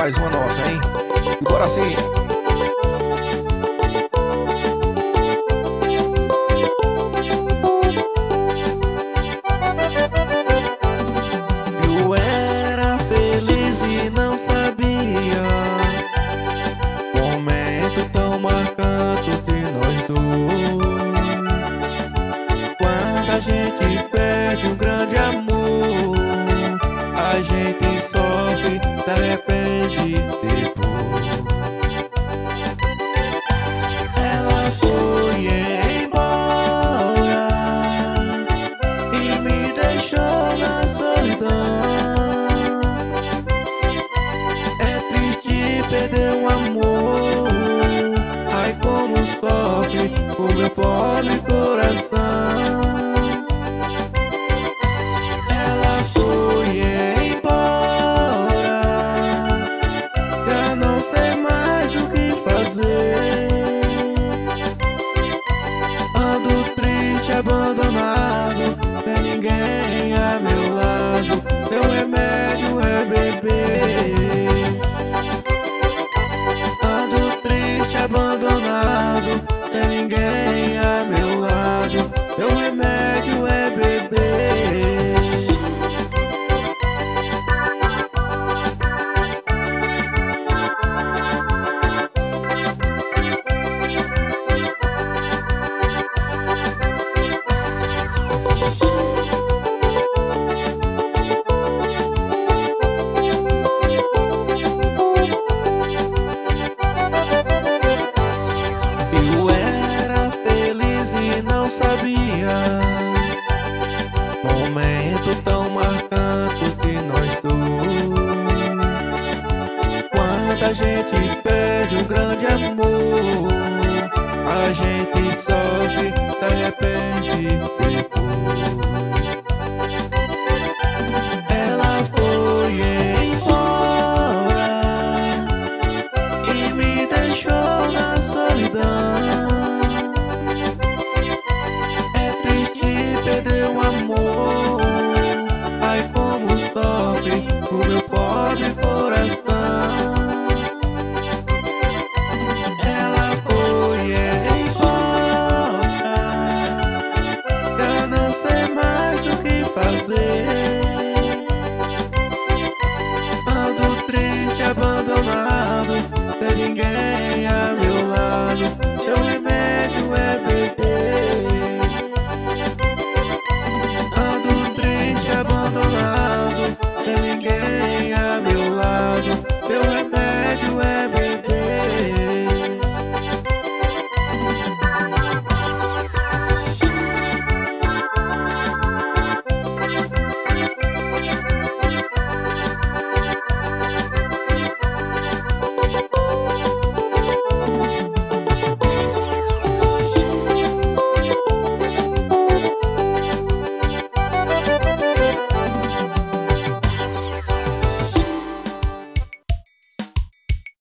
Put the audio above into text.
mais uma nossa, hein? E bora assim. Eu era feliz e não sabia, momento tão marcante de nós dois. Quando a gente perde um grande amor, a gente sofre, de repente depois. Ela foi embora e me deixou na solidão. É triste perder um amor, ai como sofre o meu pobre coração. Ela foi embora, já não sei mais o que fazer. Ando triste, abandonado, sem ninguém a meu lado. Meu remédio é beber. Ando triste, abandonado, sem ninguém a meu lado. Meu remédio é beber. Eu era feliz e não sabia, momento tão